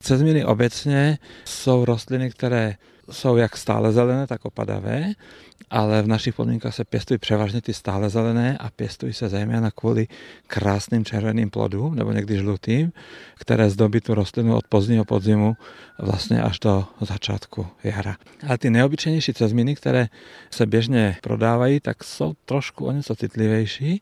Cezminy obecně jsou rostliny, které jsou jak stále zelené, tak opadavé, ale v našich podmínkách se pěstují převážně ty stále zelené a pěstují se zejména kvůli krásným červeným plodům, nebo někdy žlutým, které zdobí tu rostlinu od pozdního podzimu vlastně až do začátku jara. Ale ty nejobyčejnější cezminy, které se běžně prodávají, tak jsou trošku o něco citlivější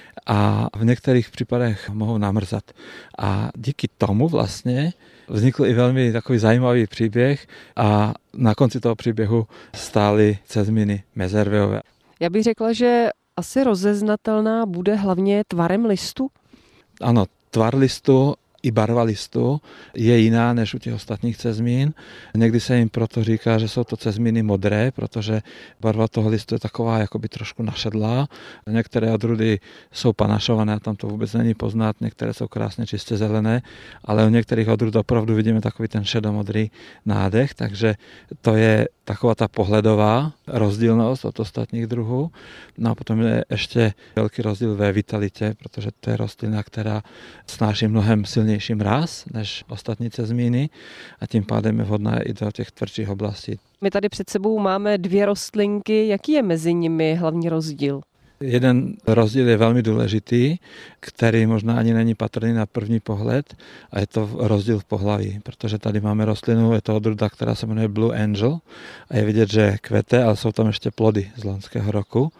a v některých případech mohou namrzat. A díky tomu vlastně vznikl i velmi takový zajímavý příběh a na konci toho příběhu stály cezminy mezerviové. Já bych řekla, že asi rozeznatelná bude hlavně tvarem listu. Ano, tvar listu i barva listu je jiná než u těch ostatních cezmín. Někdy se jim proto říká, že jsou to cezmíny modré, protože barva toho listu je taková jakoby trošku našedlá. Některé odrůdy jsou panašované a tam to vůbec není poznat, některé jsou krásně čistě zelené, ale u některých odrůd opravdu vidíme takový ten šedomodrý nádech, takže to je taková ta pohledová rozdílnost od ostatních druhů. No a potom je ještě velký rozdíl ve vitalitě, protože to je rostlina, která snáší mnohem silnější mráz než ostatní cezmíny a tím pádem je vhodná i do těch tvrdších oblastí. My tady před sebou máme 2 rostlinky. Jaký je mezi nimi hlavní rozdíl? Jeden rozdíl je velmi důležitý, který možná ani není patrný na první pohled a je to rozdíl v pohlaví, protože tady máme rostlinu, je to odrůda, která se jmenuje Blue Angel a je vidět, že kvete, ale jsou tam ještě plody z loňského roku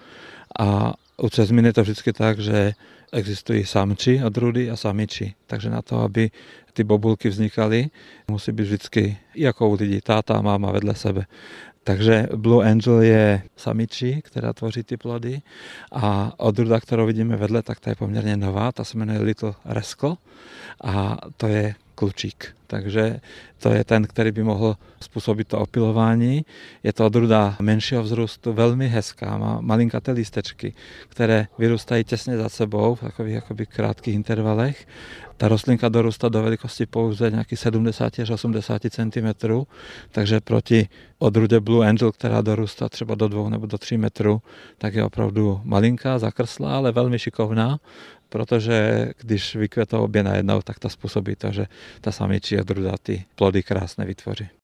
a u cezmin je to vždycky tak, že existují samčí odrůdy a samičí, takže na to, aby ty bobulky vznikaly, musí být vždycky jako u lidí, táta a máma vedle sebe. Takže Blue Angel je samičí, která tvoří ty plody a odrůda, kterou vidíme vedle, tak ta je poměrně nová, ta se jmenuje Little Rascal a to je klučík. Takže to je ten, který by mohl způsobit to opilování. Je to odrůda menšího vzrůstu, velmi hezká, má malinkaté lístečky, které vyrůstají těsně za sebou v takových jakoby krátkých intervalech. Ta rostlinka dorůstá do velikosti pouze nějakých 70 až 80 cm, takže proti odrůdě Blue Angel, která dorůstá třeba do 2 nebo do 3 metrů, tak je opravdu malinká, zakrslá, ale velmi šikovná, protože když vykvetou obě najednou, tak to způsobí to, že ta samičí odrůda ty plody krásné vytvoří.